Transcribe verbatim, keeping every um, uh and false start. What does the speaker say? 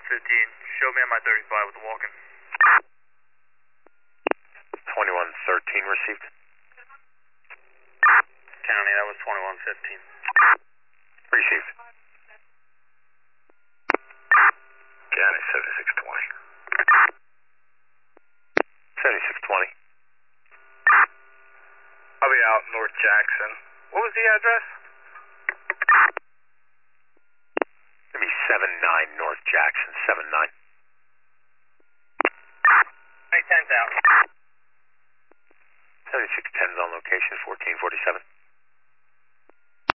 fifteen. Show me on my thirty-five with the walk-in. twenty-one thirteen received. County, that was twenty-one fifteen. Received. County, seventy-six twenty. seventy-six twenty. I'll be out North Jackson. What was the address? Give me seven nine North Jackson, seven nine. Hey, ten's out. seventy-six ten's on location, fourteen forty-seven.